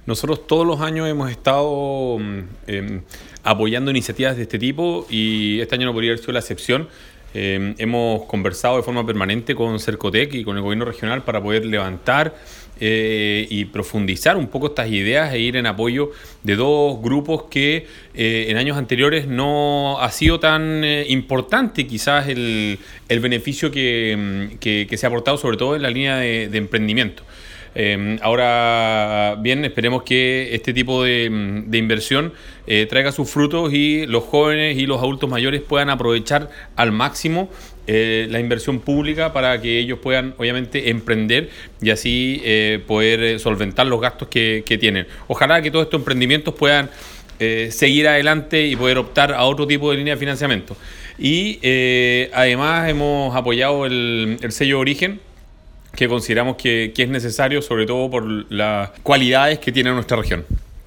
Nosotros todos los años hemos estado apoyando iniciativas de este tipo y este año no podría haber sido la excepción. Hemos conversado de forma permanente con Cercotec y con el gobierno regional para poder levantar y profundizar un poco estas ideas e ir en apoyo de dos grupos que en años anteriores no ha sido tan importante quizás el beneficio que se ha aportado, sobre todo en la línea de emprendimiento. Ahora bien, esperemos que este tipo de inversión traiga sus frutos y los jóvenes y los adultos mayores puedan aprovechar al máximo la inversión pública para que ellos puedan obviamente emprender y así poder solventar los gastos que tienen. Ojalá que todos estos emprendimientos puedan seguir adelante y poder optar a otro tipo de línea de financiamiento. Y además hemos apoyado el sello de origen, que consideramos que es necesario, sobre todo por las cualidades que tiene nuestra región.